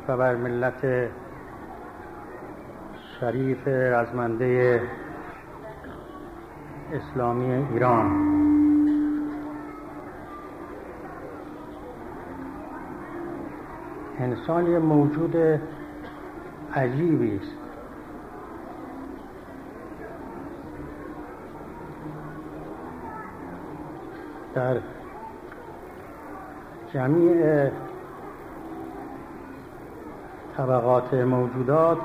و بر ملت شریف رزمنده اسلامی ایران. انسان یه موجود عجیبی است. در جمیع طبقات موجودات،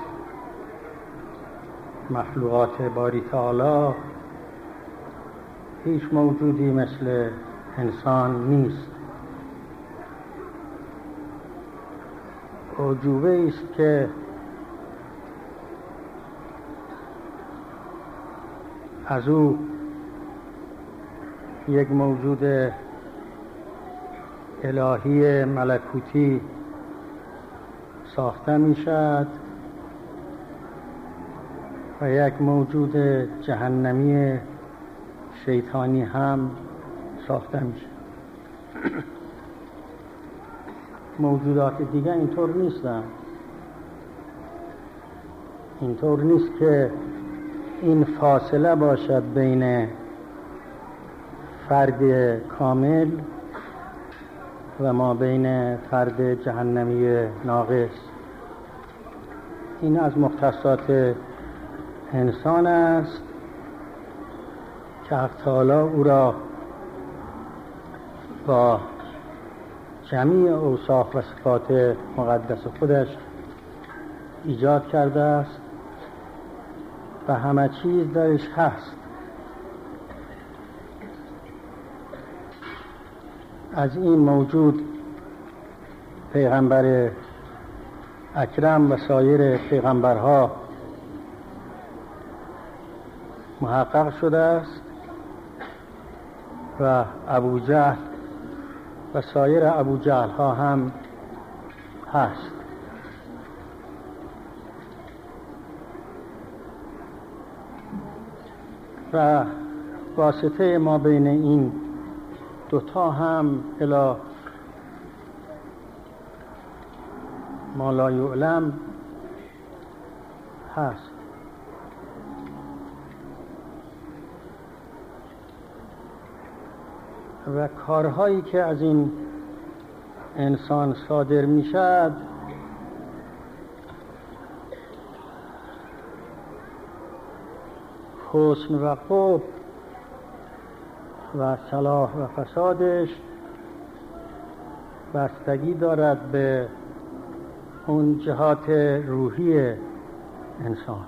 مخلوقات باری تعالی، هیچ موجودی مثل انسان نیست. اعجوبه است که از او یک موجود الهی ملکوتی ساخته می شود و یک موجود جهنمی شیطانی هم ساخته می شود. موجودات دیگه اینطور نیستن. اینطور نیست که این فاصله باشد بین فرد کامل و ما بین فرد جهنمی ناقص. این از مختصات انسان است که حق تعالی او را با جمیع اوصاف و صفات مقدس خودش ایجاد کرده است و همه چیز درش هست. از این موجود پیغمبر اکرم و سایر پیغمبرها محقق شده است و ابوجهل و سایر ابوجهل ها هم هست. و واسطه ما بین این دوتا هم الی ما لا یعلم هست. و کارهایی که از این انسان صادر می شد حسن و قبح و صلاح و فسادش بستگی دارد به اون جهات روحی انسان.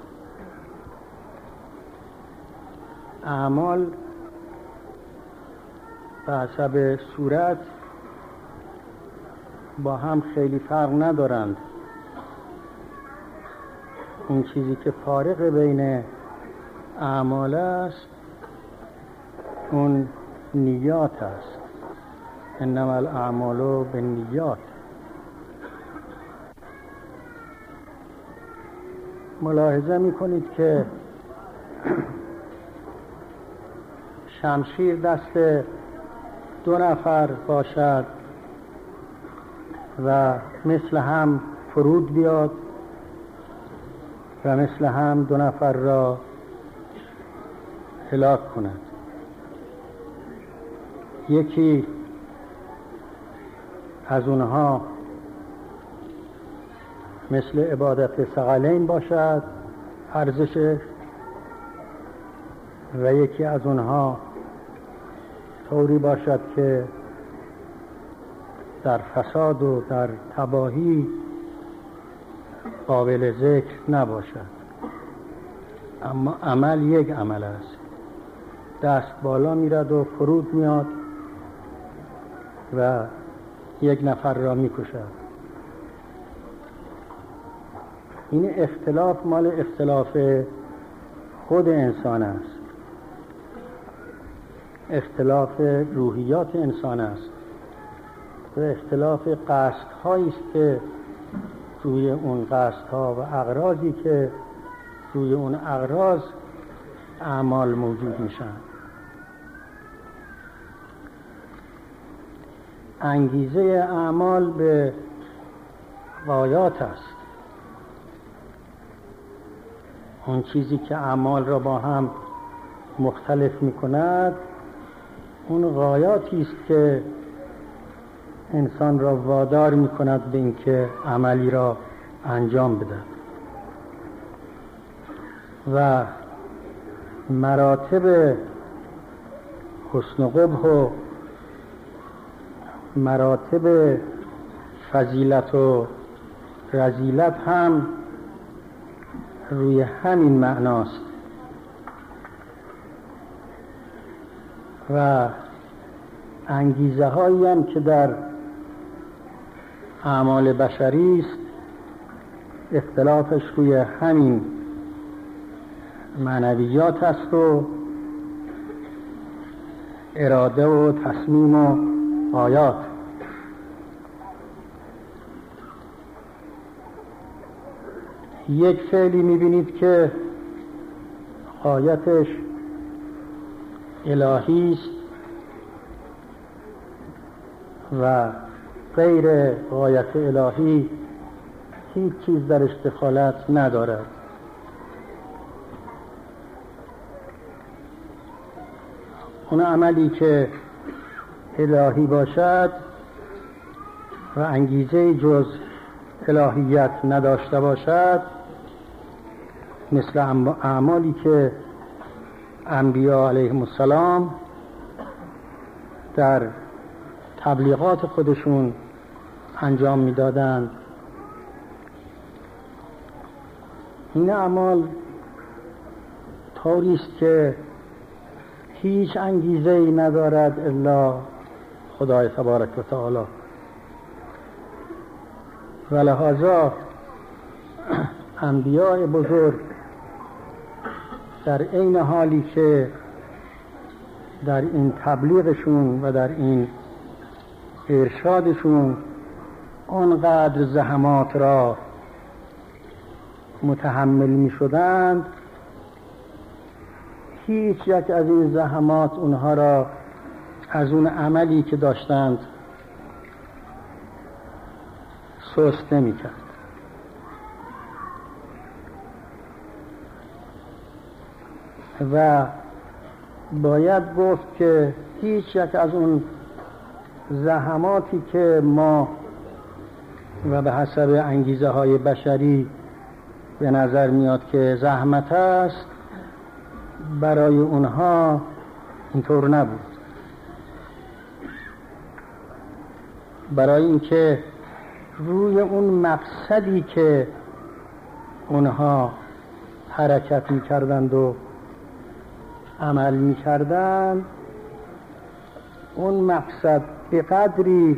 اعمال به حسب صورت با هم خیلی فرق ندارند. اون چیزی که فارق بین اعمال است اون نیات است. انما الاعمال بالنیات. ملاحظه میکنید که شمشیر دست دو نفر باشد و مثل هم فرود بیاد و مثل هم دو نفر را هلاک کند. یکی از اونها مثل عبادت ثقلین باشد ارزشش، و یکی از اونها طوری باشد که در فساد و در تباهی قابل ذکر نباشد. اما عمل یک عمل است. دست بالا میرد و فرود میاد و یک نفر را میکشد. این اختلاف مال اختلاف خود انسان است، اختلاف روحیات انسان است و اختلاف قصدهایی است که روی اون قصدها و اغراضی که روی اون اغراض اعمال موجود میشن. انگیزه اعمال به غایات است. اون چیزی که اعمال را با هم مختلف می کند اون غایاتی است که انسان را وادار می کند به اینکه عملی را انجام بدهد و مراتب حسن و قبح و مراتب فضیلت و رذیلت هم روی همین معناست و انگیزه هایی هم که در اعمال بشری است اختلافش روی همین معنویات است و اراده و تصمیم و غایات. یک فعلی می‌بینید که غایتش الهی است و غیر غایت الهی هیچ چیز درش دخالت ندارد. اون عملی که الهی باشد و انگیزه جز الهیت نداشته باشد مثل اعمالی که انبیا علیهم السلام در تبلیغات خودشون انجام میدادند. این اعمال طوری است که هیچ انگیزه‌ای ندارد الا خدای تبارک و تعالی و لذا انبیاء بزرگ در عین حالی که در این تبلیغشون و در این ارشادشون آنقدر زحمات را متحمل می شدند هیچ یک از این زحمات اونها را از اون عملی که داشتند سست نمی کرد. و باید گفت که هیچ یک از اون زحماتی که ما و به حسب انگیزه های بشری به نظر میاد که زحمت است برای اونها اینطور نبود. برای اینکه روی اون مقصدی که اونها حرکت میکردند و عمل میکردند اون مقصد به قدری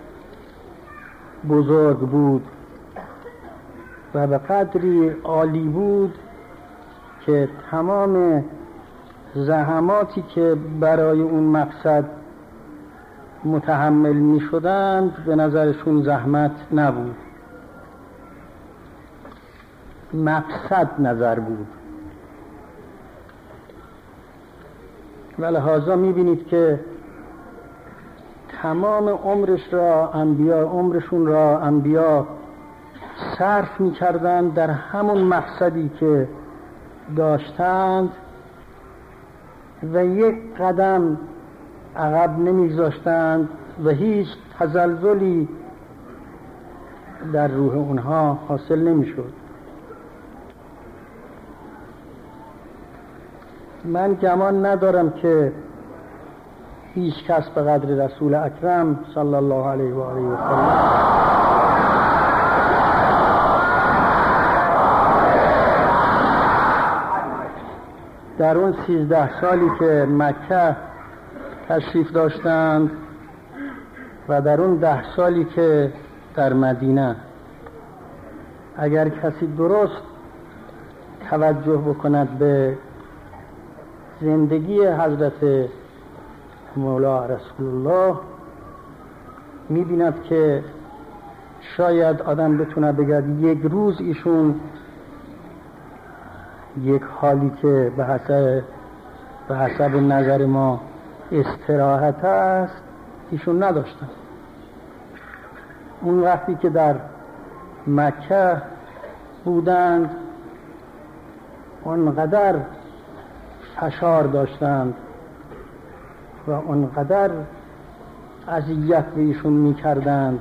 بزرگ بود و به قدری عالی بود که تمام زحماتی که برای اون مقصد متحمل می شدند به نظرشون زحمت نبود، مقصد نظر بود. و لذا می بینید که تمام عمرشون را انبیا صرف می کردند در همون مقصدی که داشتند و یک قدم عقب نمی‌گذاشتند و هیچ تزلزلی در روح اونها حاصل نمی‌شد. من گمان ندارم که هیچ کس به قدر رسول اکرم صلی الله علیه و آله و سلم در اون 13 سالی که مکه تشریف داشتند و در اون 10 سالی که در مدینه، اگر کسی درست توجه بکند به زندگی حضرت مولا رسول الله می‌بیند که شاید آدم بتونه بگه یک روز ایشون یک حالی که به حسب نظر ما استراحت است ایشون نداشتن. اون وقتی که در مکه بودند اونقدر فشار داشتند و اونقدر اذیت به ایشون می‌کردند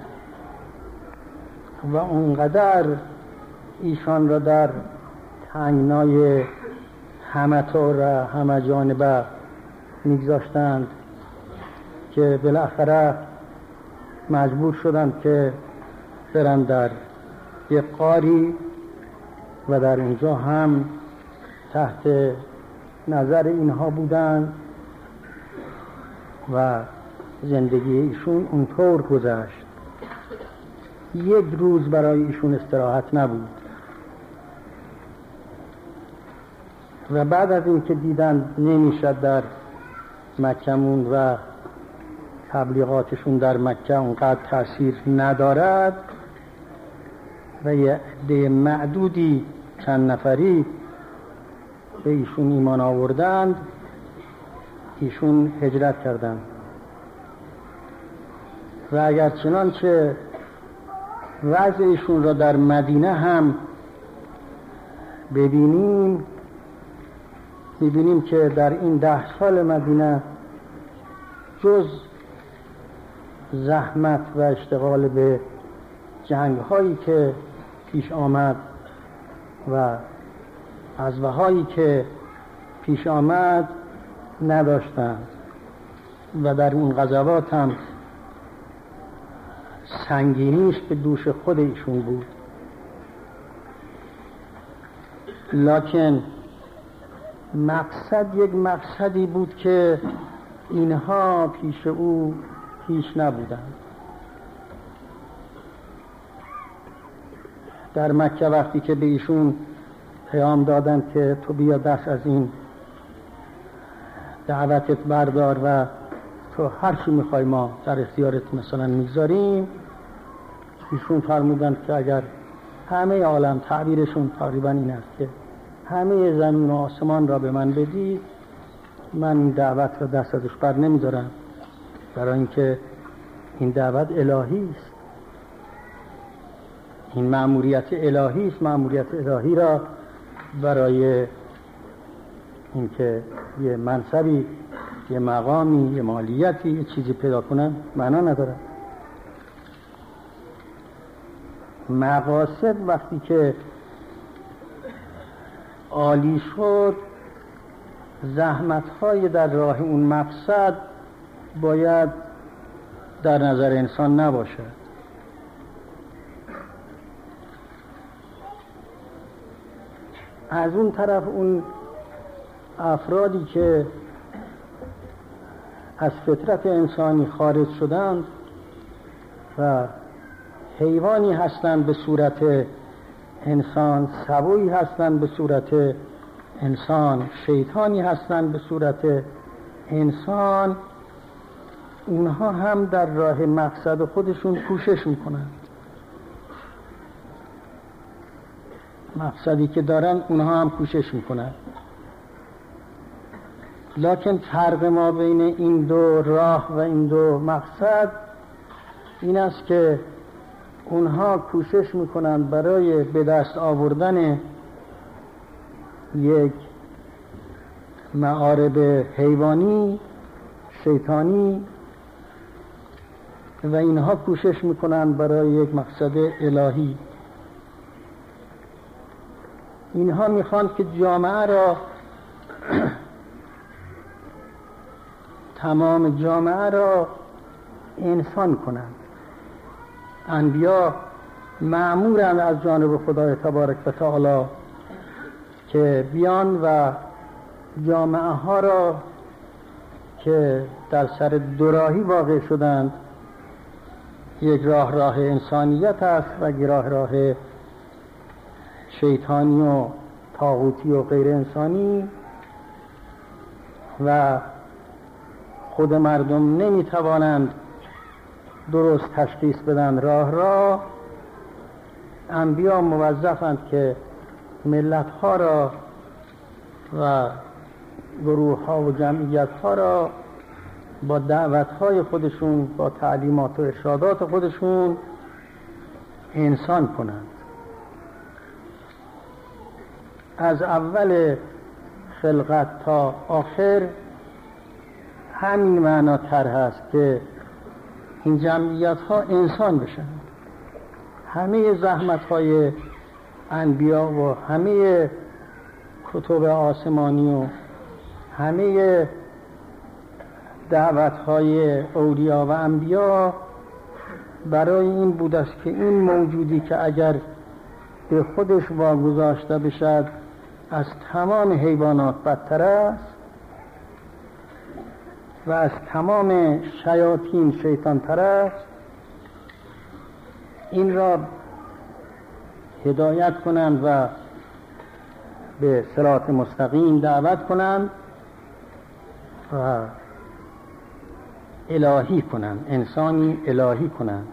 و اونقدر ایشان را در تنگنای همه طور همه جانبه می‌گذاشتند که بالاخره مجبور شدند که برند در یک غاری و در اینجا هم تحت نظر اینها بودند و زندگی ایشون اونطور گذشت. یک روز برای ایشون استراحت نبود و بعد از این که دیدن نمیشد در مکه موند و تبلیغاتشون در مکه اونقدر تأثیر ندارد و یه عده معدودی چند نفری به ایشون ایمان آوردند، ایشون هجرت کردند و اگر چنانچه وضع ایشون را در مدینه هم ببینیم که در این 10 سال مدینه جز زحمت و اشتغال به جنگ هایی که پیش آمد و غزوه‌هایی که پیش آمد نداشتند و در اون غزوات هم سنگینیش به دوش خود ایشون بود، لکن مقصد یک مقصدی بود که اینها پیش او پیش نبودند. در مکه وقتی که به ایشون پیام دادند که تو بیا دست از این دعوتت بردار و تو هر چی میخوای ما در اختیارت مثلا میگذاریم، ایشون فرمودند که اگر همه عالم، تعبیرشون تقریبا این است که همه زمین و آسمان را به من بدید، من این دعوت را دست ازش بر نمیدارم، برای اینکه این دعوت الهی است، این مأموریت الهی است. مأموریت الهی را برای اینکه یه منصبی، یه مقامی، یه مالیتی، یه چیزی پیدا کنن معنا نداره. مقاصد وقتی که عالی شد، زحمت‌های در راه اون مقصد باید در نظر انسان نباشد. از اون طرف اون افرادی که از فطرت انسانی خارج شدند و حیوانی هستند به صورت انسان، سبویی هستند به صورت انسان، شیطانی هستند به صورت انسان، اونها هم در راه مقصد خودشون کوشش میکنند. مقصدی که دارن اونها هم کوشش میکنند، لکن فرق ما بین این دو راه و این دو مقصد این است که اونها کوشش میکنند برای به دست آوردن یک معارب حیوانی، شیطانی، و اینها کوشش میکنند برای یک مقصد الهی. اینها میخوان که جامعه را تمام جامعه را انسان کنند. انبیا مأمورند از جانب خدای تبارک و تعالی که بیان و جامعه ها را که در سر دوراهی واقع شدند، یک راه انسانیت است و یک راه شیطانی و طاغوتی و غیر انسانی، و خود مردم نمیتوانند درست تشخیص بدن راه را. انبیا موظفند که ملت ها را و گروه ها و جمعیت ها را با دعوت های خودشون، با تعلیمات و ارشادات خودشون انسان کنند. از اول خلقت تا آخر همین معنا طرح هست که این جمعیت ها انسان بشن. همه زحمت های انبیا و همه کتب آسمانی و همه دعوت های اولیا و انبیا برای این بود است که این موجودی که اگر به خودش واگذاشته بشد از تمام حیوانات بدتر است و از تمام شیاطین شیطان تر است، این را هدایت کنند و به صراط مستقیم دعوت کنند و الهی کنند، انسانی الهی کنند.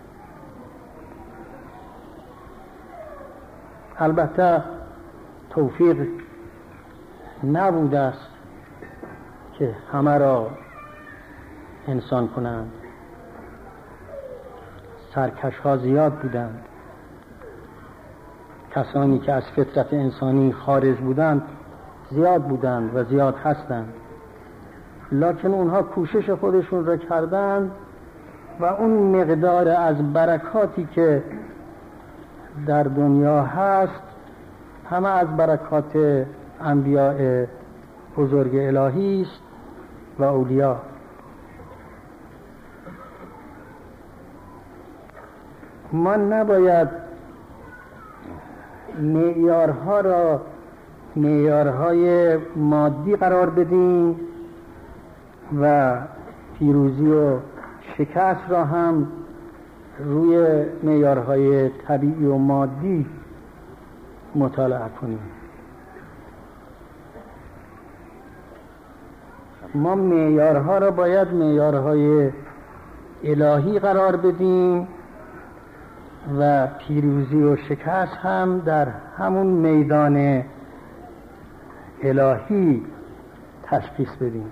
البته توفیق نبوده است که همه را انسان کنند. سرکش ها زیاد بودند، کسانی که از فطرت انسانی خارج بودند زیاد بودند و زیاد هستند، لکن اونها کوشش خودشون را کردند و اون مقدار از برکاتی که در دنیا هست همه از برکات انبیاء بزرگ الهی است و اولیا. ما نباید معیارها را معیارهای مادی قرار بدیم و پیروزی و شکست را هم روی معیارهای طبیعی و مادی مطالعه کنیم. ما معیارها را باید معیارهای الهی قرار بدیم و پیروزی و شکست هم در همون میدان الهی تشخیص بدیم.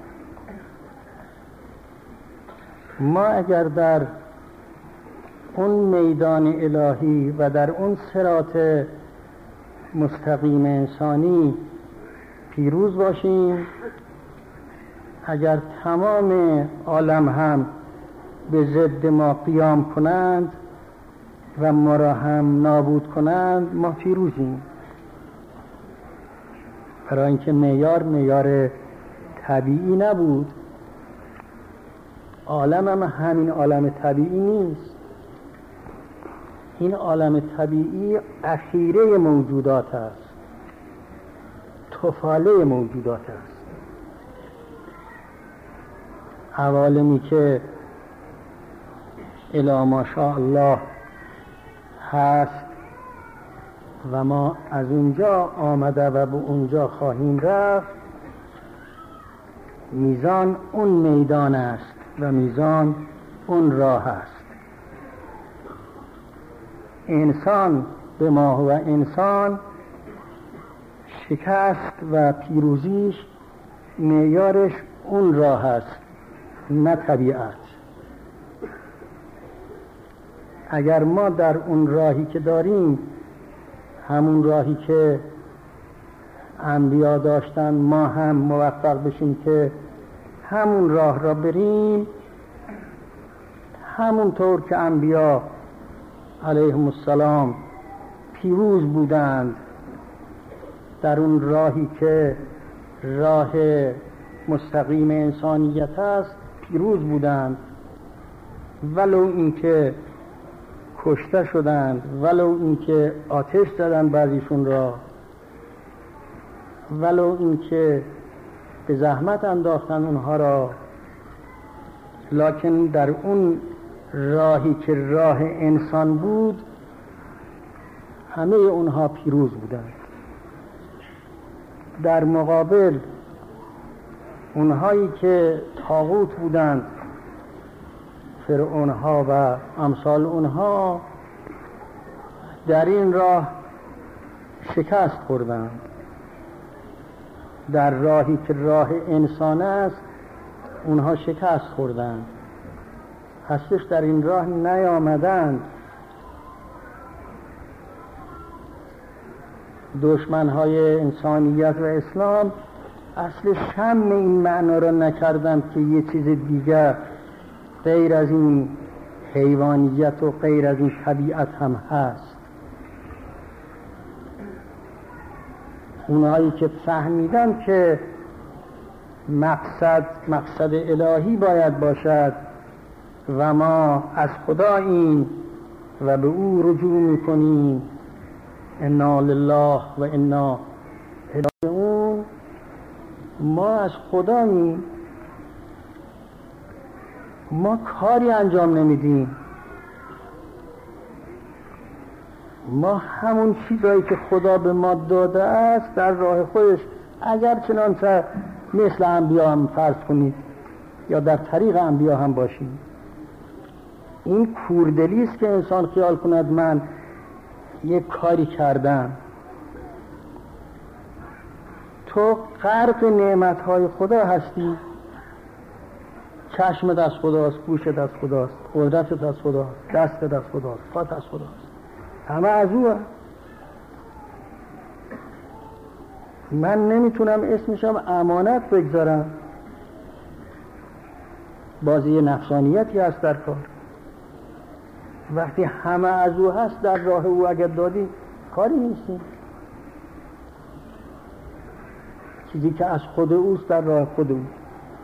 ما اگر در اون میدان الهی و در اون صراط مستقیم انسانی پیروز باشیم، اگر تمام عالم هم به ضد ما قیام کنند و ما را هم نابود کنند، ما پیروزیم. برای اینکه معیار طبیعی نبود. عالم هم همین عالم طبیعی نیست. این عالم طبیعی اخیره موجودات است، طفاله موجودات است. عوالمی که الی ماشاء الله هست و ما از اونجا آمده و به اونجا خواهیم رفت، میزان اون میدان است و میزان اون راه است. انسان به ما و انسان شکست و پیروزیش معیارش اون راه است، نه طبیعت. اگر ما در اون راهی که داریم، همون راهی که انبیا داشتن، ما هم موفق بشیم که همون راه را بریم، همونطور که انبیا علیهم السلام پیروز بودند در اون راهی که راه مستقیم انسانیت است، پیروز بودند، ولو اینکه کشته شدند، ولو اینکه آتش زدند بعضیشون را، ولو اینکه به زحمت انداختن اونها را، لکن در اون راهی که راه انسان بود همه اونها پیروز بودند. در مقابل اونهایی که طاغوت بودند، فرعونها و امثال اونها، در این راه شکست خوردند. در راهی که راه انسان است اونها شکست خوردند، هستش در این راه نیامدند دشمنهای انسانیت و اسلام اصل شم این معنا را نکردند که یه چیز دیگر غیر از این حیوانیت و غیر از این طبیعت هم هست. اونهایی که فهمیدن که مقصد الهی باید باشد و ما از خداییم و به او رجوع میکنیم، انا لله و انا الیه راجعون، ما از خداییم، ما کاری انجام نمیدیم، ما همون چیزایی که خدا به ما داده است در راه خودش، اگر چنانچه مثل انبیا هم فرض کنید یا در طریق انبیا هم باشیم. این کوردلی است که انسان خیال کند من یک کاری کردم. تو غرق نعمتهای خدا هستی، چشمت از خداست، گوشت از خداست، قدرتت از خداست، دستت از خداست، پات از خداست، همه از او هست. من نمیتونم اسمشم امانت بگذارم، بازی نفسانیتی هست در کار. وقتی همه از او هست در راه او اگر دادی کاری نیستیم. چیزی که از خود اوست در راه خود او.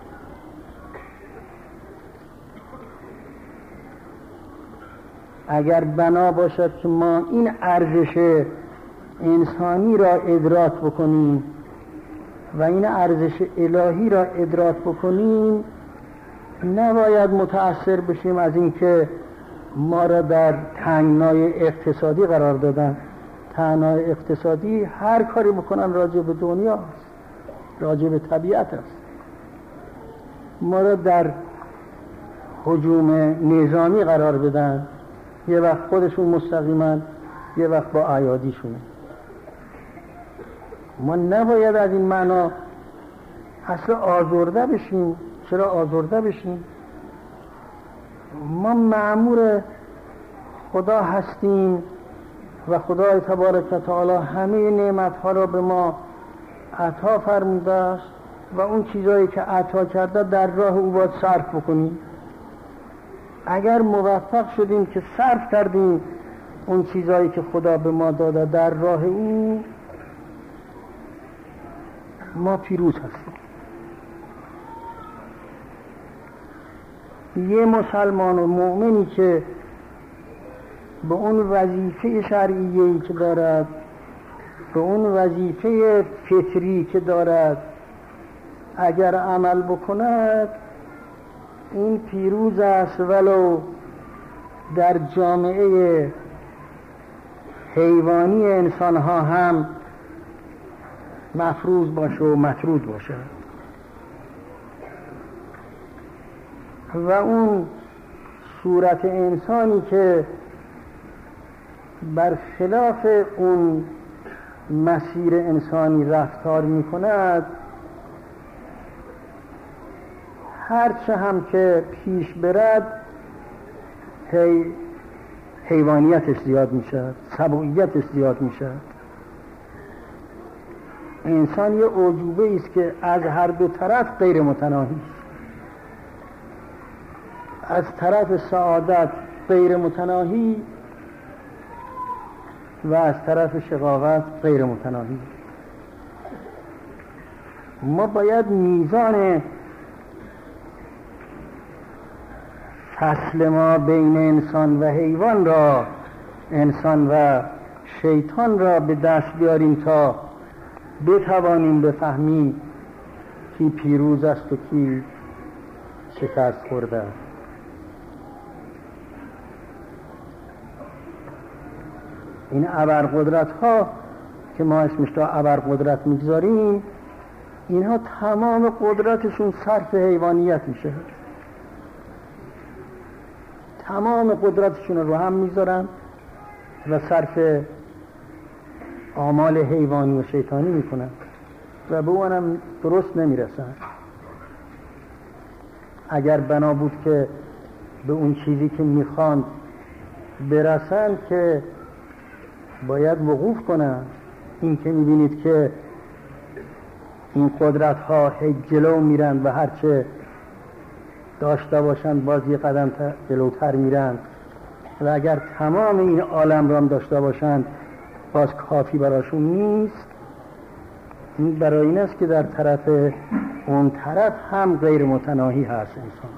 اگر بنا باشد که ما این ارزش انسانی را ادراک بکنیم و این ارزش الهی را ادراک بکنیم، نباید متأثر بشیم از اینکه ما را در تنگنای اقتصادی قرار دادن. تنگنای اقتصادی هر کاری بکنن راجع به دنیا است، راجع به طبیعت است. ما را در هجوم نظامی قرار بدن، یه وقت خودشون مستقیما، یه وقت با ایادیشون. ما نباید از این معنا اصلا آزرده بشیم. چرا آزرده بشیم؟ ما مأمور خدا هستیم و خدای تبارک و تعالی همه نعمتها را به ما عطا فرموده است و اون چیزایی که عطا کرده در راه او باید صرف بکنیم. اگر موفق شدیم که صرف کردیم اون چیزایی که خدا به ما داده در راه او، ما پیروز هستیم. یه مسلمان و مؤمنی که به اون وظیفه شرعیه‌ای که دارد، به اون وظیفه فطری که دارد اگر عمل بکند، این پیروز است، ولو در جامعه حیوانی انسان ها هم مفروض باشه و مطرود باشه. و اون صورت انسانی که بر خلاف اون مسیر انسانی رفتار می کند، هرچه هم که پیش برد حیوانیتش زیاد می شد، سبوعیتش زیاد می شد. انسان یه عجوبه است که از هر دو طرف غیر متناهی است. از طرف سعادت غیر متناهی و از طرف شقاوت غیر متناهی. ما باید میزان فصل ما بین انسان و حیوان را، انسان و شیطان را به دست بیاریم تا بتوانیم بفهمیم کی پیروز است و کی شکست خورده. این ابرقدرت ها که ما اسمش را ابرقدرت میگذاریم، اینها تمام قدرتشون صرف حیوانیت میشه. تمام قدرتشون رو هم میذارن و صرف آمال حیوانی و شیطانی میکنن و به اونم درست نمیرسن. اگر بنا بود که به اون چیزی که میخوان برسن که باید وقوف کنن این که میبینید که این قدرت ها جلو میرن و هرچه داشته باشند باز یه قدم جلوتر میرن و اگر تمام این عالم را هم داشته باشند باز کافی براشون نیست. این برای این است که در طرف اون طرف هم غیر متناهی هست انسان.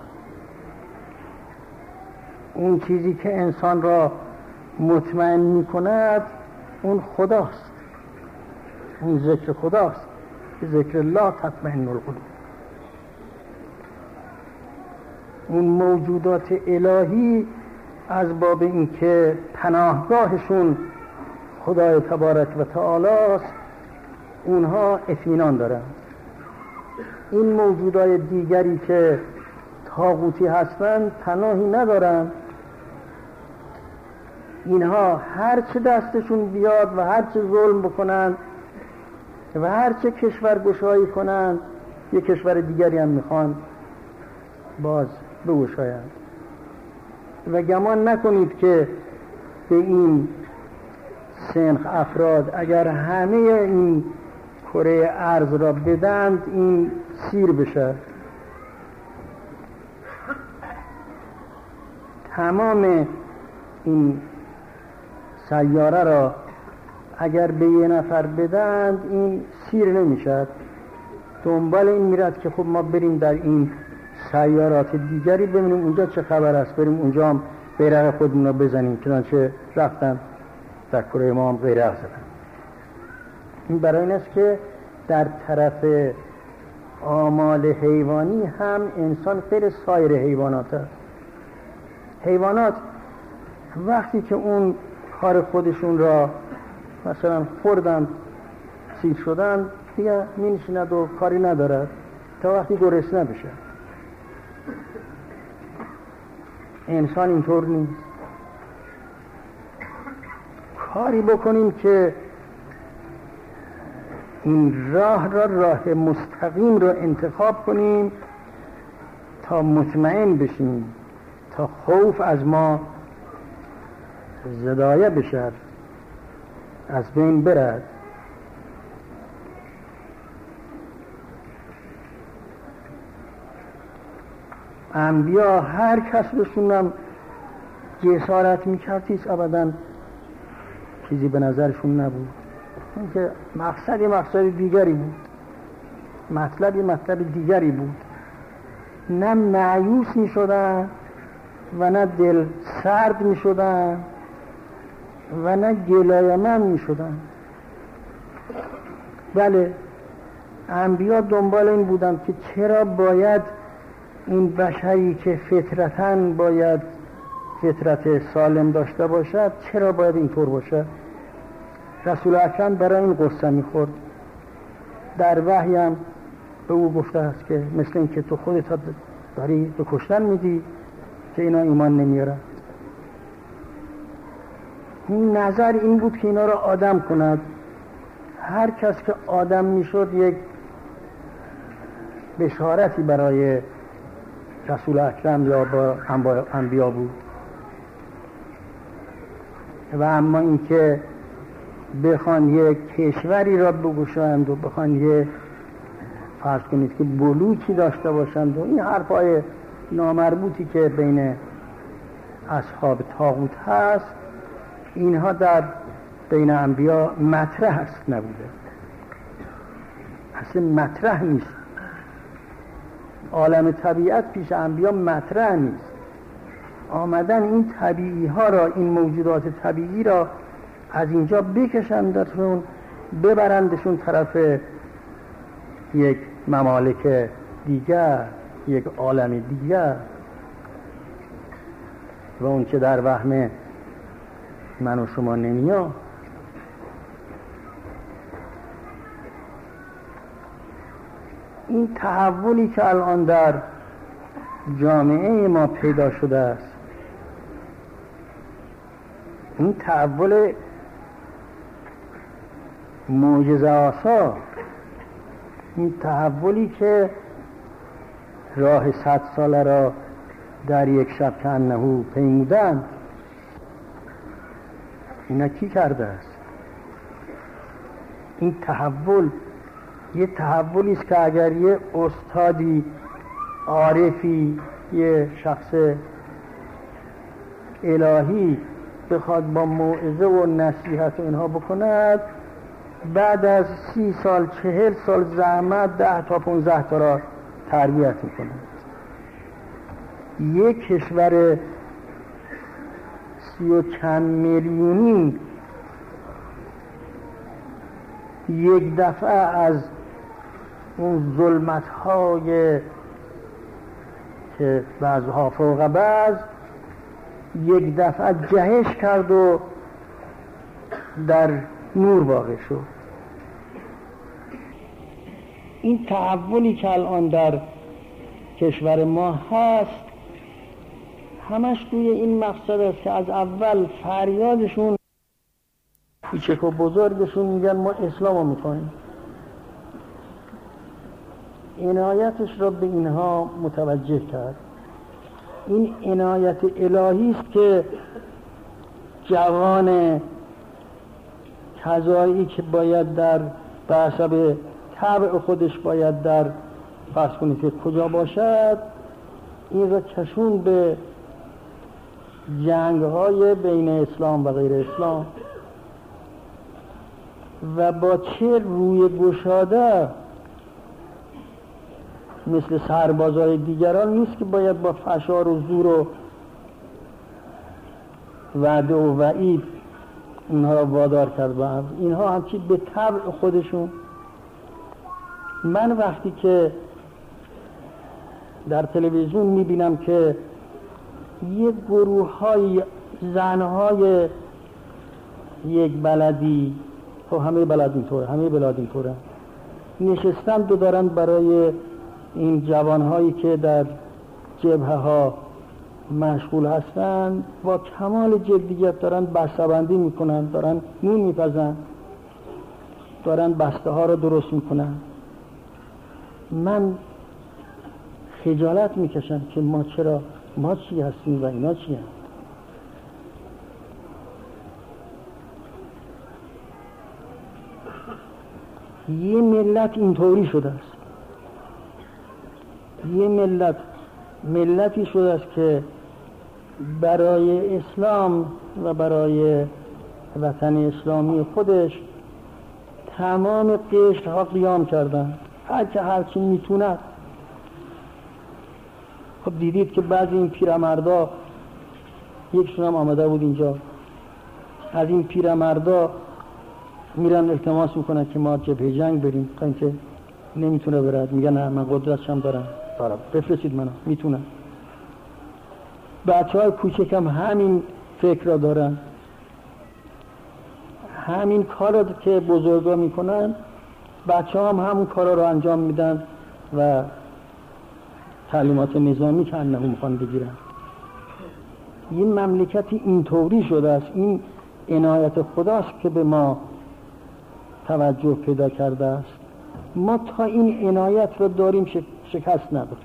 اون چیزی که انسان را مطمئن می کند اون خداست، اون ذکر خداست. ذکر الله تطمئن القلوب. اون موجودات الهی از باب این که پناهگاهشون خدای تبارک و تعالی است اونها اطمینان دارن. این موجودات دیگری که طاغوتی هستند پناهی ندارن. اینها هر چه دستشون بیاد و هر چه ظلم بکنن و هر چه کشور گشایی کنن یک کشور دیگری هم میخوان باز بگشایند. و گمان نکنید که به این سنخ افراد اگر همه این کره ارض را بدند این سیر بشه. تمام این سیاره را اگر به یه نفر بدند این سیر نمیشد. دنبال این میرد که خب ما بریم در این سیارات دیگری ببینیم اونجا چه خبر است، بریم اونجا هم بیرق خودمون رو بزنیم. چنانچه رفتن در کره ما هم بیرق زدن. این برای این است که در طرف آمال حیوانی هم انسان غیر سایر حیوانات است. حیوانات وقتی که اون کار خودشون را مثلا خوردن سیر شدن دیگه می نشیند و کاری ندارد تا وقتی گرسنه بشه. انسان اینطور نیست. کاری بکنیم که این راه مستقیم را انتخاب کنیم تا مطمئن بشیم، تا خوف از ما زدایه بشد، از بین برد. انبیا هر کس بشونم جسارت میکردیست ابدا چیزی به نظرشون نبود. این که مقصد دیگری بود، مطلب دیگری بود. نه مایوس میشدن و نه دل سرد میشدن و نه گلایه‌مند میشدن. بله انبیا دنبال این بودن که چرا باید این بشری که فطرتاً باید فطرت سالم داشته باشد چرا باید اینطور باشد. رسول اکرم برای این قصه میخورد. در وحی هم به او گفته است که مثل این که تو خودت داری به کشتن میدی که اینا ایمان نمیارن. این نظر این بود که اینا را آدم کند. هر کس که آدم میشد یک بشارتی برای رسول اکرم یا با انبیا بود. و اما این که بخوان یک کشوری را بگشایند و بخوان یه فرض کنید که بلوکی داشته باشند و این حرفای نامربوطی که بین اصحاب طاغوت هست اینها در بین انبیا مطرح است نبوده، اصلا مطرح نیست. عالم طبیعت پیش انبیا مطرح نیست. آمدن این طبیعی ها را، این موجودات طبیعی را از اینجا بکشندشون ببرندشون طرف یک ممالک دیگر، یک عالم دیگر و اون که در وهم من و شما نمیاد. این تحولی که الان در جامعه ما پیدا شده است، این تحول معجزه آسا، این تحولی که راه 100 ساله را در یک شب که انهو پیمودند، اینا کی کرده است؟ این تحول یه تحولی است که اگر یه استادی عارفی، یه شخص الهی بخواد با موعظه و نصیحت و اینها بکند، بعد از 30 سال 40 سال زحمت 10 تا 15 تا را تربیت میکنه. یک کشور 30 و چند میلیونی یک دفعه از اون ظلمت‌های که بعضها فوق بعض یک دفعه جهش کرد و در نور واقع شد. این تحولی که الان در کشور ما هست همش توی این مقصد است که از اول فریادشون، کوچک و بزرگشون میگن ما اسلام رو میخوایم. عنایتش را به اینها متوجه کرد. این عنایت الهی است که جوان کذایی که باید در حسب طبع خودش باید در فرض کنید که کجا باشد، این را کشون به جنگ‌های بین اسلام و غیر اسلام و با چه روی گشاده مثل سربازای دیگران نیست که باید با فشار و زور و وعده و وعید اینها را وادار کرد. با اینها همچی به طبع خودشون. من وقتی که در تلویزیون میبینم که یک گروه های زنهای یک بلدی، خب همه بلد اینطوره، همه بلاد اینطوره، نشستند و دارن برای این جوانهایی که در جبهه ها مشغول هستند با کمال جدیت دارن بسته‌بندی میکنن، دارن نون میپزن، دارن بسته ها رو درست میکنن. من خجالت میکشم که ما چرا، ما چی هستیم و اینا چی هستیم. یه ملت اینطوری شده است، یه ملتی شده است که برای اسلام و برای وطن اسلامی خودش تمام قشرها قیام کردن، هر چی میتونه. خب دیدید که بعضی این پیرمردا، یکشون هم آمده بود اینجا، از این پیرمردا میرن التماس میکنن که ما جبهه جنگ بریم، تا اینکه نمیتونه برد، میگن نه من قدرتشم دارم بفرستید منو، میتونم. بچه‌های کوچکم همین فکر را دارن، همین کار را که بزرگا میکنن بچه‌ها هم همون کارا رو انجام میدن و تعلیمات نظامی که انه میخوان بگیرن. این مملکتی اینطوری شده است. این عنایت خداست که به ما توجه پیدا کرده است. ما تا این عنایت رو داریم شکست نداریم.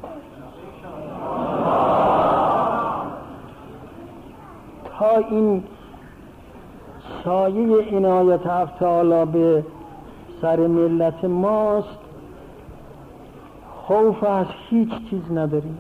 تا این سایه عنایت حق تعالی به سر ملت ماست، خوف از هیچ چیز نداریم.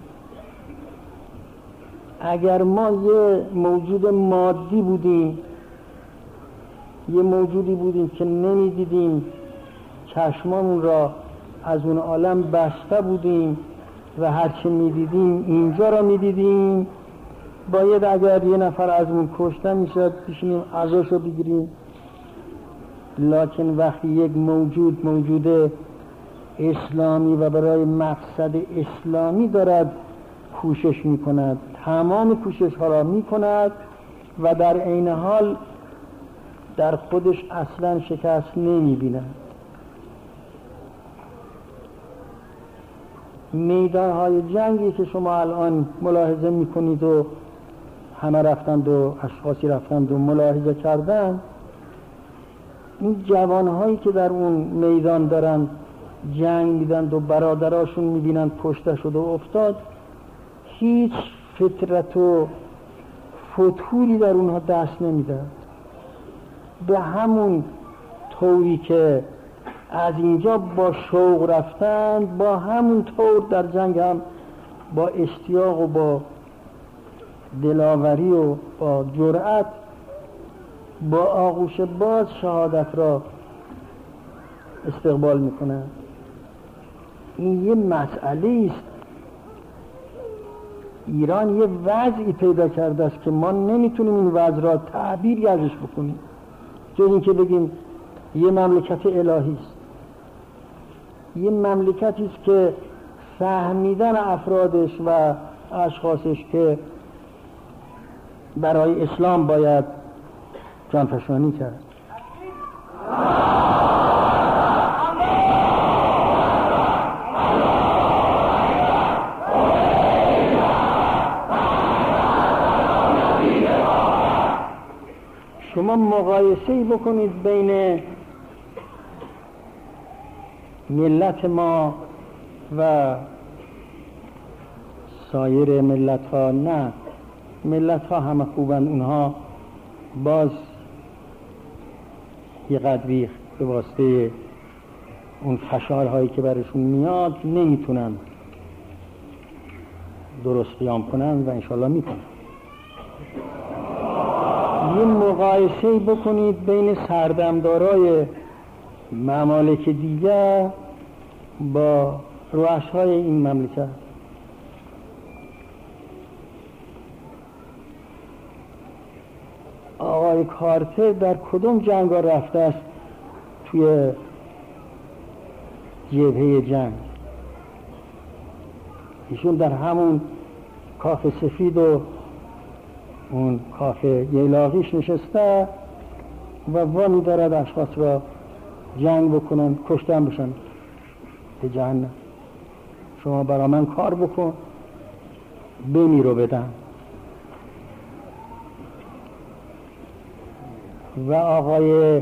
اگر ما یه موجود مادی بودیم، یه موجودی بودیم که نمیدیدیم، چشمامون را از اون عالم بسته بودیم و هرچی میدیدیم اینجا را میدیدیم، باید اگر یه نفر از اون کشته میشد بشینیم عزاشو بگیریم. لکن وقتی یک موجود اسلامی و برای مقصد اسلامی دارد کوشش میکند، تمام کوشش ها را میکند و در عین حال در خودش اصلا شکست نمیبیند. میدان های جنگی که شما الان ملاحظه میکنید و همه رفتند و اشخاصی رفتند و ملاحظه کردن، این جوانهایی که در اون میدان دارن جنگ میدن و برادراشون میبینن کشته شده و افتاد، هیچ فطرت و فتوری در اونها دست نمیدن. به همون طوری که از اینجا با شوق رفتند، با همون طور در جنگ هم با اشتیاق و با دلاوری و با جرأت با آغوش باز شهادت را استقبال میکنند. این یه مسئله است. ایران یه وضعی پیدا کرده است که ما نمیتونیم این وضع را تعبیری ازش بکنیم جز این که بگیم یه مملکت الهی است، یه مملکتی است که فهمیدن افرادش و اشخاصش که برای اسلام باید جانفشانی کرد. شما مقایسه‌ای بکنید بین ملت ما و سایر ملت ها. نه، ملت ها همه خوبند، اونها باز یه قدری به واسطه اون فشارهایی که برشون میاد نمیتونن درست قیام کنن و انشالله میکنن. یه مقایسه بکنید بین سردمدارای ممالک دیگر با رؤسای این مملکت. آقای کارتر در کدوم جنگ ها رفته است توی جبهه جنگ؟ ایشون در همون کاخ سفید و اون کاخ ییلاقیش نشسته و وامی دارد اشخاص را جنگ بکنن، کشتن بشن به جهنم. شما برا من کار بکن، بمیرو بدن. و آقای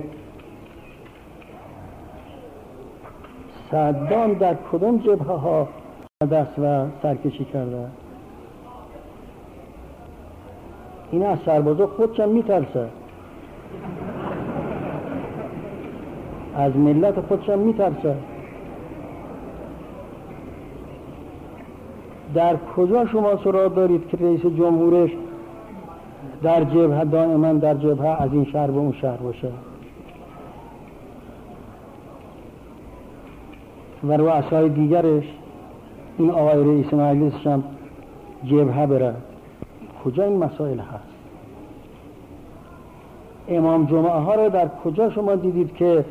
صدام در کدوم جبهه ها دست و سرکشی کرده؟ این از سربازا خودشم میترسه، از ملت خودشم میترسه. در کجا شما سراغ دارید که رئیس جمهورش در جبهه، دائما در جبهه، از این شهر به اون شهر باشه و رؤسای دیگرش، این آقای رئیس مجلسش هم جبهه بره؟ کجا این مسائل هست؟ امام جمعه ها رو در کجا شما دیدید که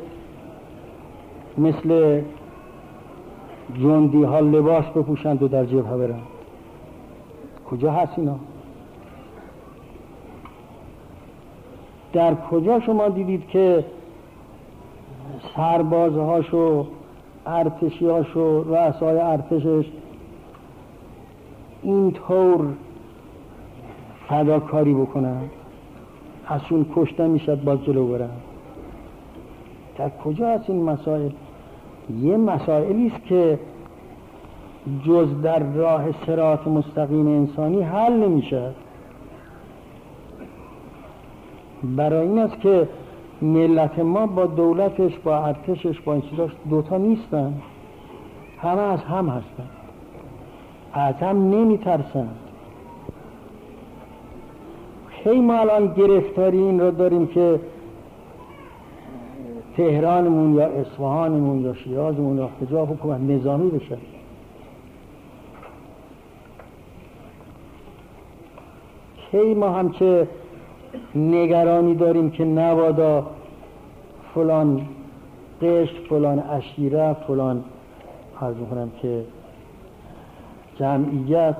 مثل جندی ها لباس بپوشند و در جبهه برن؟ کجا هست اینا؟ در کجا شما دیدید که سربازهاشو، ارتشیاشو، رؤسای ارتشش اینطور فداکاری بکنن، ازشون کشته میشد باز جلو برن؟ در کجا هست این مسائل؟ یه مسائلی است که جز در راه صراط مستقیم انسانی حل نمیشه. برای این است که ملت ما با دولتش، با ارتشش، با این چیزاش دوتا نیستن، همه از هم هستن، از هم نمیترسن. خیلی ما الان گرفتاری این را داریم که تهرانمون یا اصفهانمون یا شیرازمون یا کجا حکومت نظامی بشه. خیلی ما هم که نگرانی داریم که نبادا فلان قشر، فلان عشیره، فلان عرض می‌کنم که جمعیت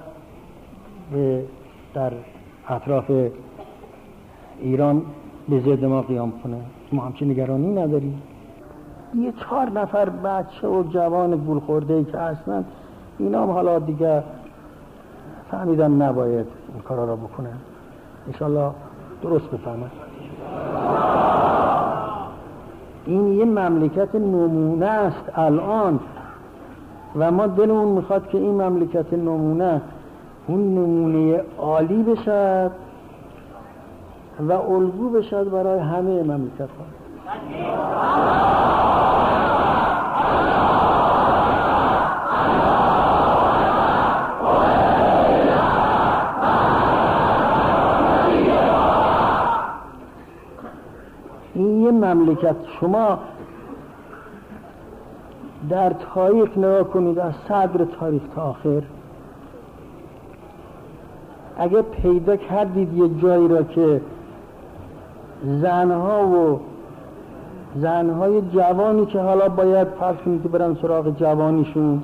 در اطراف ایران به ضد ما قیام کنه. ما همچین نگرانی نداریم. یه 4 نفر بچه و جوان گول خورده‌ای که هستن، اینا هم حالا دیگه فهمیدن نباید این کارا را بکنن. انشالله درست بفهمن. این یه مملکت نمونه است الان و ما دلمون میخواد که این مملکت نمونه اون نمونه عالی بشد و الگو بشد برای همه مملکت ها. این یه مملکت، شما در تاریخ نگاه کنید، از صدر تاریخ تا آخر، اگه پیدا کردید یه جایی را که زنهای جوانی که حالا باید فرض کنید که برن سراغ جوانیشون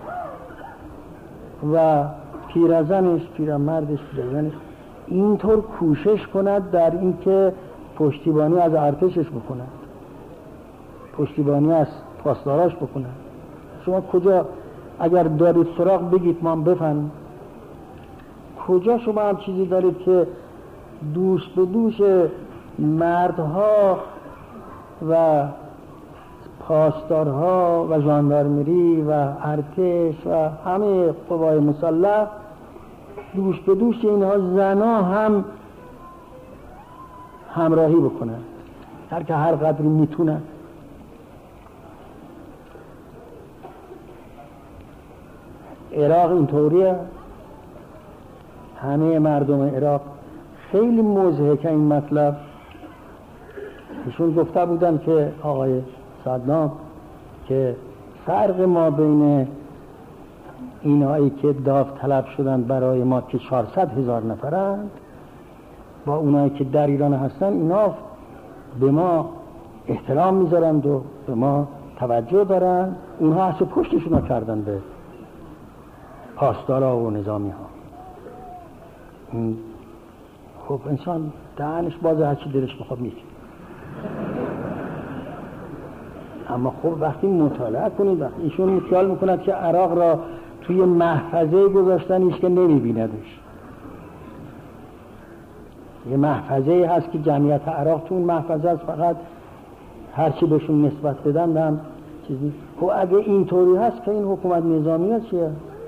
و پیرمردش اینطور کوشش کند در این که پشتیبانی از ارتشش بکند، پشتیبانی از پاسداراش بکند. شما کجا اگر دارید سراغ بگید ما بفهمیم، کجا شما هم چیزی دارید که دوش به دوش مردها و پاسدارها و ژاندارمری و ارتش و همه قوای مسلح، دوش به دوش اینها زنا هم همراهی بکنن، هر قدری میتونن. عراق اینطوریه، همه مردم عراق خیلی مضحکه این مطلب. ایشون گفته بودن که آقای صدام که فرق ما بین اینایی که داوطلب شدن برای ما که 400,000 نفرند با اونایی که در ایران هستن، اینا به ما احترام میذارند و به ما توجه دارن، اونها اصلا پشتشون رو کردن به پاسدارا و نظامی ها. خب انسان دهنش بازه، هرچی دلش بخواد میگه. اما خب وقتی مطالعه کنید، وقتی ایشون خیال میکند که عراق را توی محفظه گذاشتن، ایش که نمیبیندش. یه محفظه هست که جمعیت عراق تو اون محفظه است، فقط هرچی بهشون نسبت بدن هم چیزی. خب اگه اینطوری هست که این حکومت نظامی هست چیه؟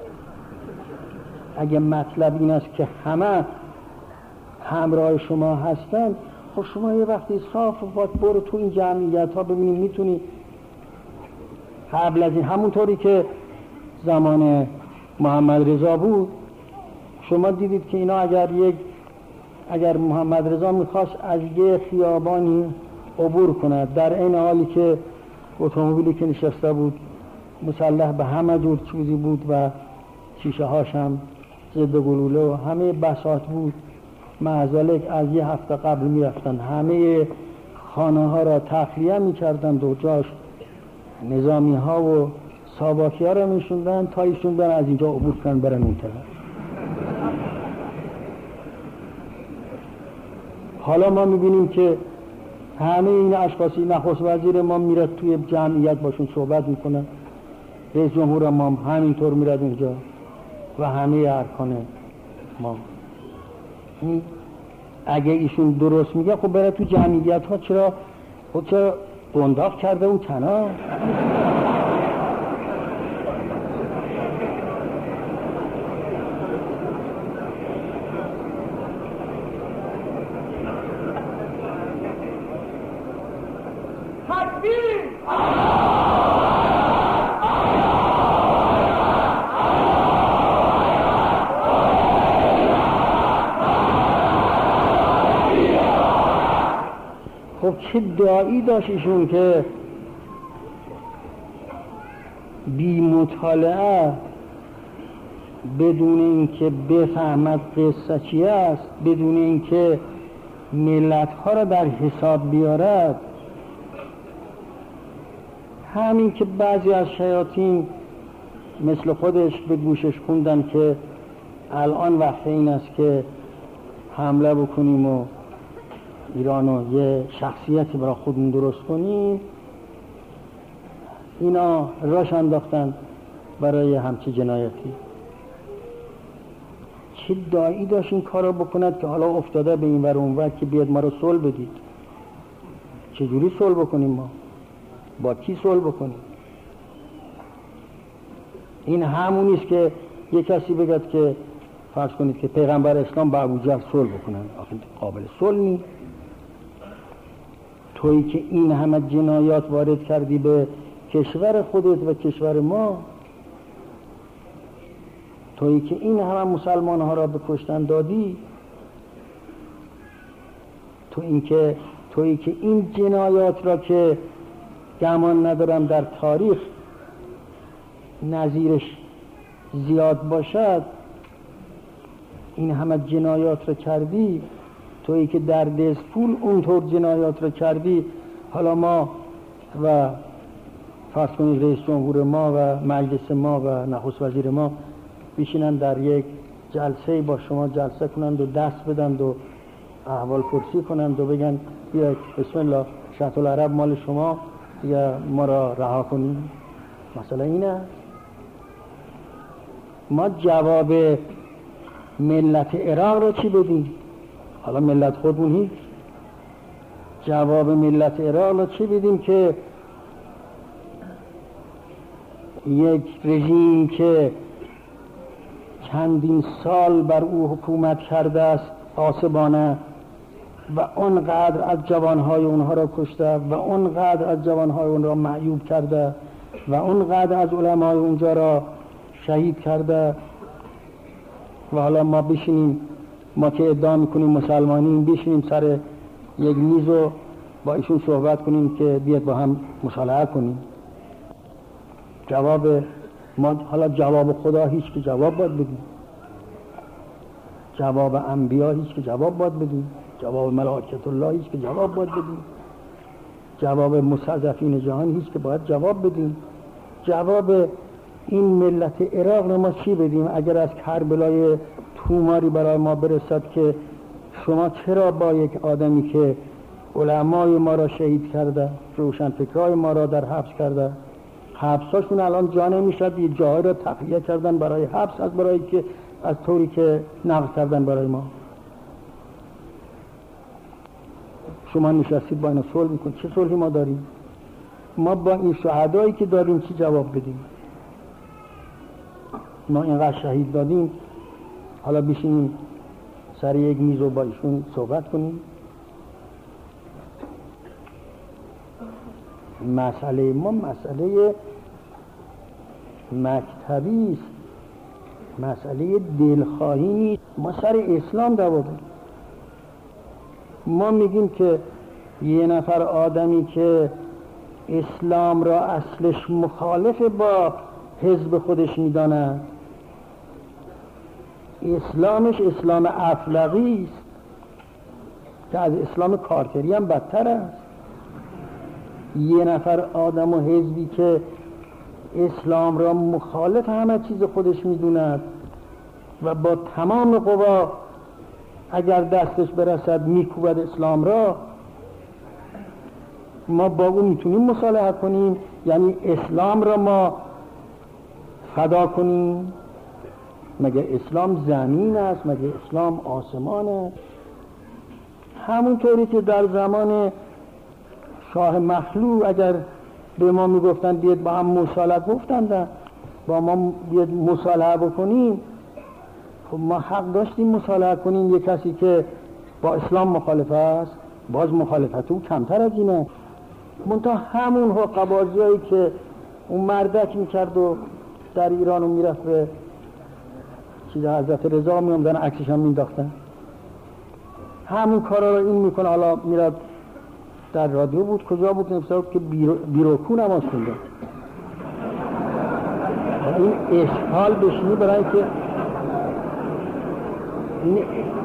اگه مطلب این است که همه همراه شما هستن، خب شما یه وقتی صاف و پاک برو تو این جمعیت ها ببینید میتونی قبل از این، همونطوری که زمان محمد رضا بود، شما دیدید که اینا اگر محمد رضا میخواست از یه خیابانی عبور کند، در این حالی که اتومبیلی که نشسته بود مسلح به همه جور چیزی بود و شیشه هاش هم ضد گلوله و همه بساط بود، معذالک از یه هفته قبل میرفتن همه خانه ها را تخلیه میکردن و جاش نظامی ها و ساواکی ها را میشوندن تا ایشون برن از اینجا عبور کنن برن اون طرف. حالا ما میبینیم که همه این اشخاصی، نخست وزیر ما میرد توی جمعیت باشون صحبت میکنن، رئیس جمهور ما همینطور میرد اونجا و همه ارکان ما. اگه ایشون درست میگه خب بره تو جمعیت ها، چرا بنداق کرده اون تنها؟ خب چه داعی داشت ایشون که بی مطالعه بدون اینکه بفهمد قصه چی است، بدون اینکه ملت ها را در حساب بیارد، همین که بعضی از شیاطین مثل خودش به گوشش خوندن که الان وقت این است که حمله بکنیم و ایرانو یه شخصیتی برای خودمون درست کنیم، اینا راش انداختن برای همچه جنایتی. چه داعی داشت این کارو بکند که حالا افتاده به این ور اون ور که بیاد ما رو صلح بدید؟ چجوری صلح بکنیم؟ ما با کی صلح بکنیم؟ این همونیست که یه کسی بگد که فرض کنید که پیغمبر اسلام با ابوجهل صلح بکنن، آخه قابل صلح نیست. تویی که این همه جنایات وارد کردی به کشور خودت و کشور ما، تویی که این همه مسلمان ها را به کشتن دادی، تویی که این جنایات را که گمان ندارم در تاریخ نظیرش زیاد باشد، این همه جنایات را کردی، تویی که در دزپول اونطور جنایات را کردی. حالا ما و فرض کنید رئیس جمهور ما و مجلس ما و نخست وزیر ما بشینن در یک جلسه با شما جلسه کنند و دست بدند و احوال پرسی کنند و بگن بیاید بسم الله شط العرب مال شما یا ما را رها کنیم. مثلا اینه ما جواب ملت عراق را چی بدیم؟ حالا ملت خودمون هیچ. جواب ملت عراق را چی بدیم که یک رژیم که چندین سال بر او حکومت کرده است غاصبانه و اونقدر از جوانهای اونها را کشته و اونقدر از جوانهای اون را معیوب کرده و اونقدر از علمای اونجا را شهید کرده، و حالا ما بشینیم، ما که ادعا میکنیم مسلمانیم، بشینیم سر یک میز و با ایشون صحبت کنیم که بیاد با هم مصالحه کنیم. جواب ما، حالا جواب خدا هیچ که جواب باید بدیم، جواب انبیا هیچ که جواب باید بدیم، جواب ملائکت الله هیچ که جواب باید بدیم، جواب مستضعفین جهان هیچ که باید جواب بدیم. جواب این ملت عراق رو ما چی بدیم اگر از کربلای توماری برای ما برسد که شما چرا با یک آدمی که علمای ما را شهید کرده، روشنفکرای ما را در حبس کرده، حبساشون الان جا نمیشد، یه جایی را تخلیه کردن برای حبس از طوری که نقل کردن برای ما. شما نشستید با اینا صلح میکنید، چه صلحی ما داریم؟ ما با این شهدایی که داریم چی جواب بدیم؟ ما اینقدر شهید دادیم، حالا بشینیم سر یک میز و با ایشون صحبت کنیم؟ مسئله ما مسئله مکتبی است، مسئله دلخواهی نیست. ما سر اسلام دعوا داریم. ما میگیم که یه نفر آدمی که اسلام را اصلش مخالف با حزب خودش میداند، اسلامش اسلام افلاقی است که از اسلام کارتری هم بدتر است. یه نفر آدم و حزبی که اسلام را مخالف همه چیز خودش میدوند و با تمام قوا اگر دستش برسد میکوبد اسلام را، ما با او میتونیم مصالحه کنیم؟ یعنی اسلام را ما فدا کنیم؟ مگه اسلام زمین است؟ مگه اسلام آسمان است؟ همونطوری که در زمان شاه مخلوع اگر به ما میگفتن بیاد با هم مصالحه، گفتند با ما بیاد مصالحه بکنیم، خب ما حق داشتیم مصالحه کنیم. یک کسی که با اسلام مخالف است، باز مخالفت او کمتر از اینه. منتها همون حقه‌بازیایی که اون مردک میکرد و در ایران و میرفت به چیز حضرت رضا میامدن عکسش هم مینداختن، همون کارا رو این میکنه. حالا میرد در رادیو بود کجا بود نفسه که بیروکو نماز خونده. این اشکال بشینی برای که این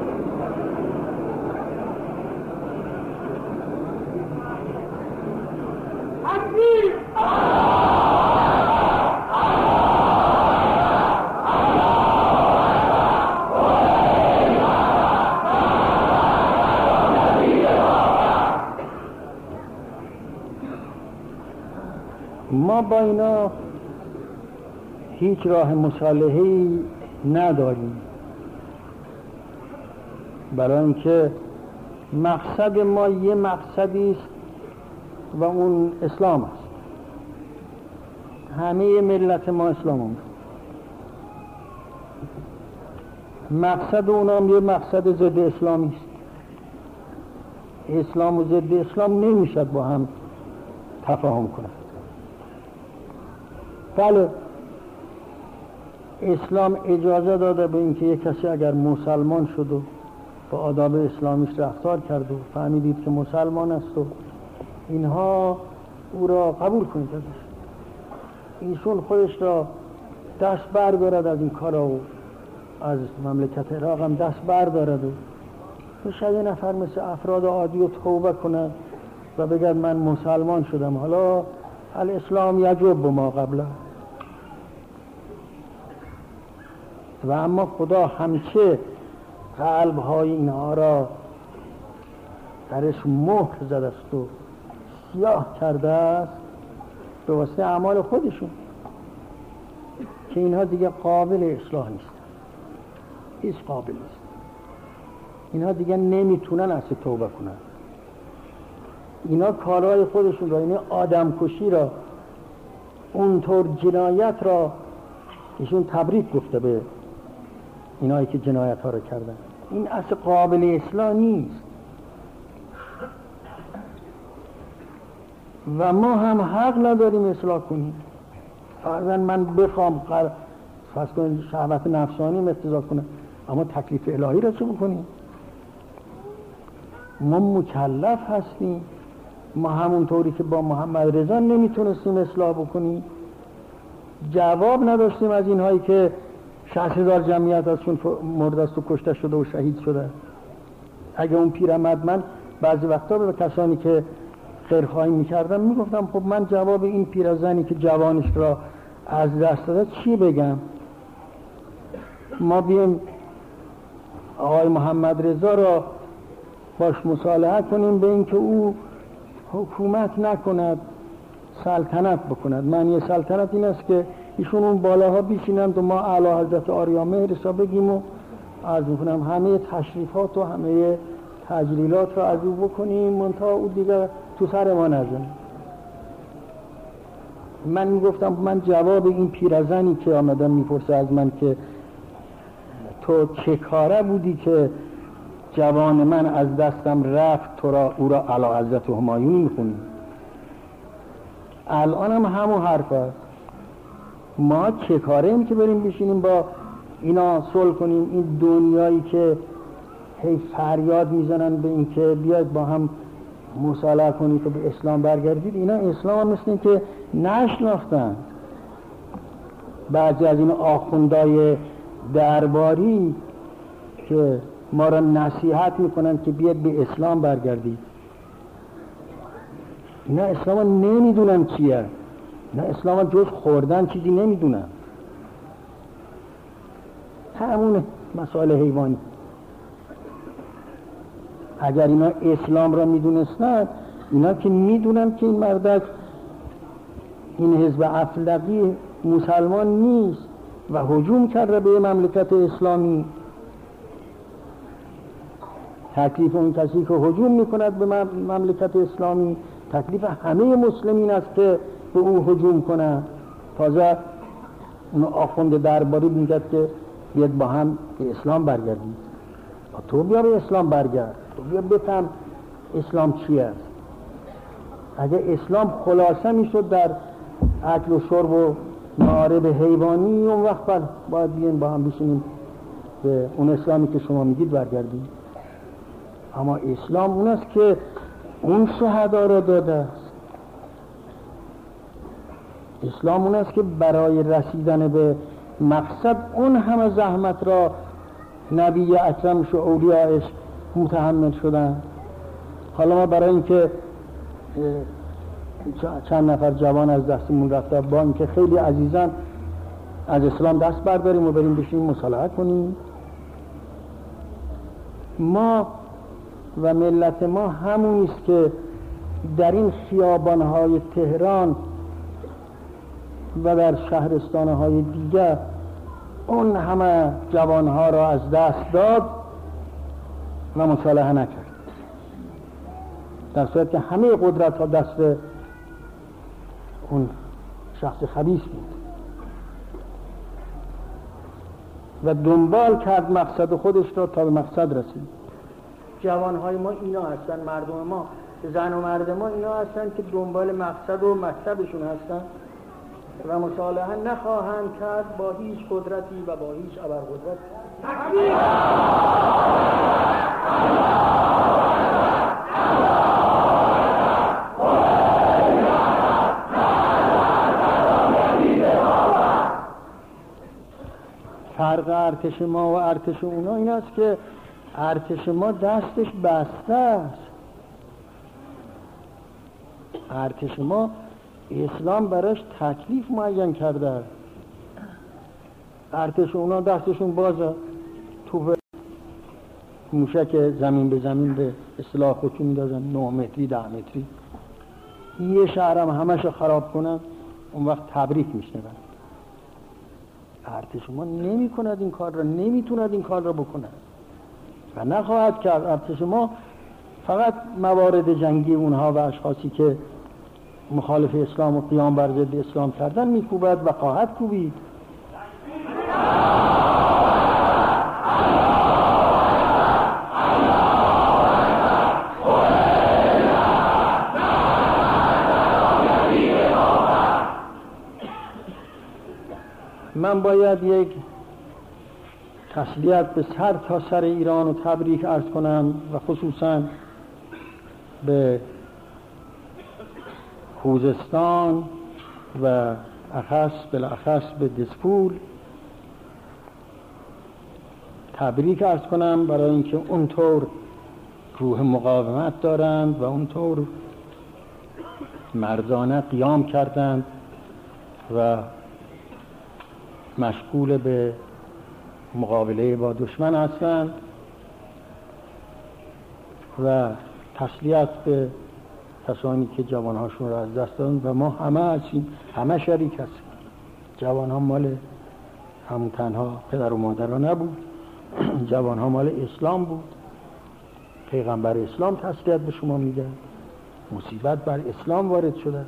ما با اینا هیچ راه مصالحه‌ای نداریم، برای اینکه مقصد ما یه مقصدی است و اون اسلام است. همه ملت ما اسلام است. مقصد اونام یه مقصد ضد اسلامی است. اسلام و ضد اسلام نمیشد با هم تفاهم کنند. بله، اسلام اجازه داده به اینکه یک کسی اگر مسلمان شد و با آداب اسلامیش رفتار کرد و فهمیدید که مسلمان است و اینها، او را قبول کنید ازش. ایشون خودش را دست بردارد از این کارا و از مملکت عراق هم دست بردارد و شاید یه نفر مثل افراد عادی رو توبه کنند و بگرد من مسلمان شدم، حالا الاسلام یجب ما قبله. و اما خدا همچه قلب‌های اینها را درش مهر زده است و سیاه کرده است به واسطه اعمال خودشون که اینها دیگه قابل اصلاح نیست، هیچ قابل نیست. اینها دیگه نمیتونن اصلا توبه کنن. اینا کارهای خودشون را، یعنی آدم کشی را، اونطور جنایت را، ایشون تبریک گفته به اینایی که جنایت ها را کردن. این اصلا قابل اصلاح نیست و ما هم حق نداریم اصلاح کنیم. فرضاً من بخوام فرض کنید شهوت نفسانی اقتضا کنه، اما تکلیف الهی را چه بکنیم؟ ما مکلف هستیم. ما همونطوری که با محمد رضا نمیتونستیم اصلاح بکنیم، جواب نداشتیم از اینهایی که 60,000 جمعیت ازشون مرده است و کشته شده و شهید شده. اگه اون پیرمرد، من بعضی وقتا به کسانی که خیرخواهی میکردم میگفتم خب من جواب این پیرزنی که جوانش را از دست داده چی بگم؟ ما بیم آقای محمد رضا را باش مصالحه کنیم به اینکه او حکومت نکند، سلطنت بکند. معنی سلطنت این است که ایشون اون بالاها بیشینند و ما اعلی حضرت آریامهر را بگیم و عرض میکنم همه تشریفات و همه تجلیلات را از او بکنیم، منتها او دیگه تو سر ما نزنه. من میگفتم من جواب این پیرزنی که آمدن میپرسه از من که تو چه کاره بودی که جوان من از دستم رفت، تو را او را اعلی حضرت همایونی میخونی. الان هم همون حرف هست. ما چه کاره ایم که بریم بشینیم با اینا صلح کنیم؟ این دنیایی که هی فریاد میزنن به این که بیاید با هم مصالحه کنید و به اسلام برگردید، اینا اسلام هم مثل این که نشناختن. بعضی از این آخوندای درباری که ما را نصیحت میکنن که بیاید به اسلام برگردید، اینا اسلام نمیدونن چیه. اینا اسلام جز خوردن چیزی نمیدونن. همون مسائل حیوانی. اگر اینا اسلام را میدونستن، اینا که میدونن که این مردک، این حزب افلقی مسلمان نیست و هجوم کرده به مملکت اسلامی. تکلیف اون کسی که هجوم میکند به مملکت اسلامی تکلیف همه مسلمین است که به او هجوم کنند. تازه اون آخوند درباری میگه که بیاد با هم به اسلام برگردید. تو بیا به اسلام برگرد، تو بیا بفهم اسلام چی است. اگه اسلام خلاصه میشد در اکل و شرب و معارب حیوانی، اون وقت باید بیایم با هم بشینیم به اون اسلامی که شما میگید برگردیم. اما اسلام اون است که اون شهدا را داده است. اسلام اون است که برای رسیدن به مقصد اون همه زحمت را نبی اکرمش و اولیاءش متحمل شدن. حالا ما برای اینکه چند نفر جوان از دستمون رفته، با اینکه خیلی عزیزان، از اسلام دست برداریم و بریم بشیم مصالحه کنیم. ما و ملت ما همون است که در این خیابانهای تهران و در شهرستانهای دیگر اون همه جوانها را از دست داد و مصالحه نکرد، در صورت که همه قدرت ها دست اون شخص خبیث بود و دنبال کرد مقصد خودش را تا به مقصد رسید. جوانهای ما اینا هستن، مردم ما، زن و مرد ما اینا هستن که دنبال مقصد و مکتبشون هستن و مصالحه نخواهند کرد با هیچ قدرتی و با هیچ ابرقدرتی. فرق ارتش ما و ارتش اونا این است که ارتش ما دستش بسته است. ارتش ما اسلام براش تکلیف معین کرده. ارتش اونا دستشون بازه، توپ موشک زمین به زمین به اصطلاح خودشون میدازن 9 متری 10 متری. یه شهرم همشو خراب کنن اون وقت تبریک میشنون. ارتش ما نمی کند این کار را، نمیتوند این کار را بکند و نخواهد کرد. ارتش ما فقط موارد جنگی اونها و اشخاصی که مخالف اسلام و قیام بر ضد اسلام کردن میکوبد و خواهد کوبید. من باید یک تسلیت به سر تا سر ایران و تبریک عرض کنم و خصوصا به خوزستان و بالاخص به دسپول تبریک عرض کنم برای اینکه اونطور روح مقاومت دارند و اونطور مردانه قیام کردند و مشغول به مقابله با دشمن هستند و تسلیت به کسانی که جوانهاشون را از دست دادن و ما همه هستیم، همه شریک هستیم. جوانها مال همون تنها پدر و مادر نبود، جوانها مال اسلام بود. پیغمبر اسلام تسلیت به شما میده، مصیبت بر اسلام وارد شده.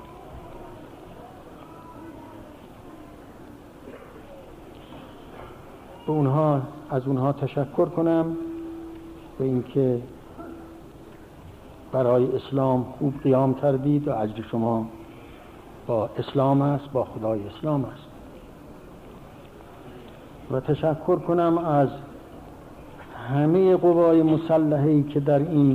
از اونها تشکر کنم به اینکه برای اسلام خوب قیام کردید و اجر شما با اسلام است، با خدای اسلام است. و تشکر کنم از همه قوای مسلحه‌ای که در این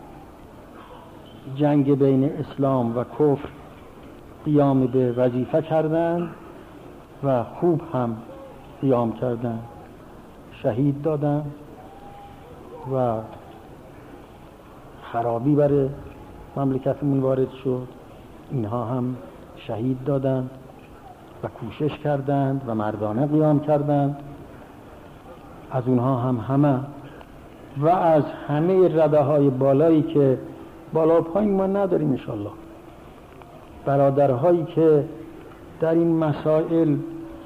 جنگ بین اسلام و کفر قیام به وظیفه کردند و خوب هم قیام کردند، شهید دادن و خرابی برای مملکتمون وارد شد. اینها هم شهید دادن و کوشش کردند و مردانه قیام کردند. از اونها هم همه و از همه رده های بالایی که بالا پایین ما نداریم انشالله، برادرهایی که در این مسائل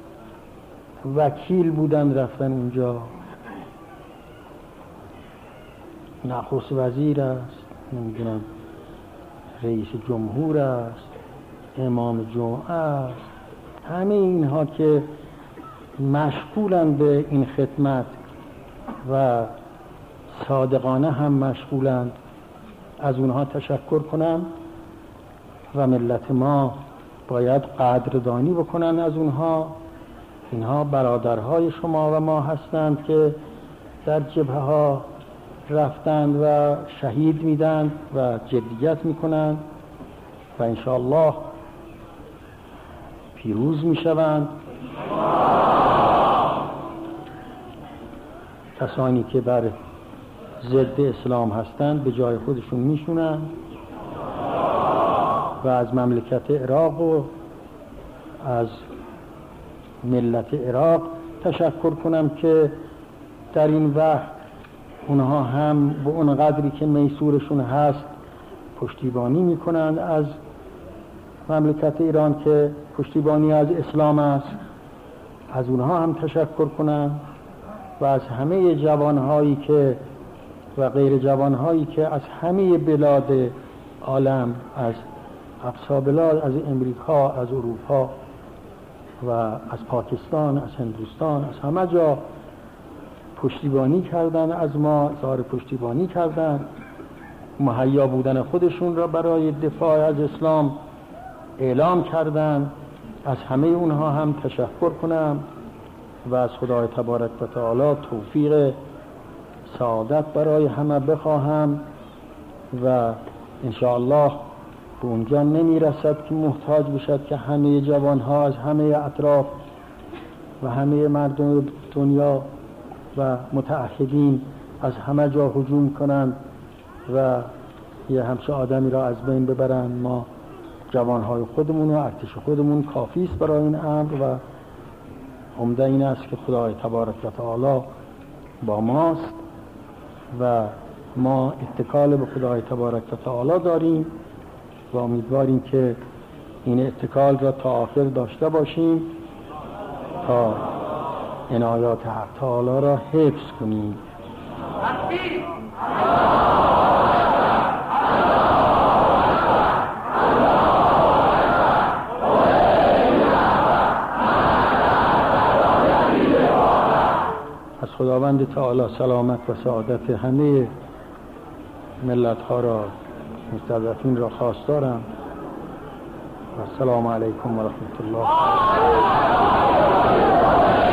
وکیل بودن رفتن اونجا. نخست وزیر است، نمیدونم رئیس جمهور است، امام جمعه است، همه اینها که مشغولن به این خدمت و صادقانه هم مشغولند، از اونها تشکر کنم و ملت ما باید قدردانی بکنن از اونها. اینها برادرهای شما و ما هستند که در جبهه ها رفتند و شهید میدن و جدیت میکنن و انشاءالله پیروز میشوند. کسانی که بر ضد اسلام هستند به جای خودشون میشونن و از مملکت عراق و از ملت عراق تشکر کنم که در این وقت اونها هم به اون قدری که میسورشون هست پشتیبانی میکنند از مملکت ایران که پشتیبانی از اسلام است. از اونها هم تشکر کنم و از همه جوانهایی که و غیر جوانهایی که از همه بلاد عالم، از اقصا بلاد، از امریکا، از اروپا و از پاکستان، از هندوستان، از همه جا پشتیبانی کردن از ما، اظهار پشتیبانی کردن، مهیا بودن خودشون را برای دفاع از اسلام اعلام کردن. از همه اونها هم تشکر کنم و از خدای تبارک و تعالی توفیق سعادت برای همه بخواهم و انشاءالله به اونجا نمی رسد که محتاج بشد که همه جوانها از همه اطراف و همه مردم دنیا و متعهدین از همه جا هجوم کنند و یه همچه آدمی را از بین ببرند. ما جوانهای خودمون و ارتش خودمون کافی است برای این امر و عمده این است که خدای تبارک و تعالی با ماست و ما اتکال به خدای تبارک و تعالی داریم و امیدواریم که این اتکال را تا آخر داشته باشیم تا عنایات حق تعالی را حفظ کنیم. از خداوند تعالی سلامت و سعادت همه ملت ها را، مستضعفین را خواستارم و السلام علیکم و رحمت الله.